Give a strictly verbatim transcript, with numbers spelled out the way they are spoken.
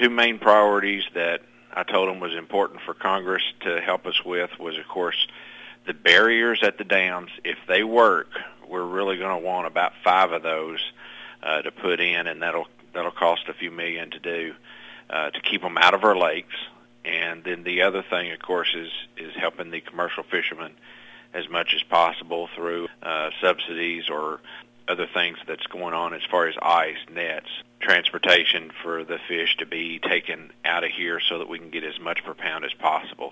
two main priorities that I told them was important for Congress to help us with was, of course, the barriers at the dams. If they work, we're really going to want about five of those uh, to put in, and that'll that'll cost a few million to do uh, to keep them out of our lakes. And then the other thing, of course, is is helping the commercial fishermen as much as possible through uh, subsidies or other things that's going on as far as ice, nets, transportation for the fish to be taken out of here so that we can get as much per pound as possible.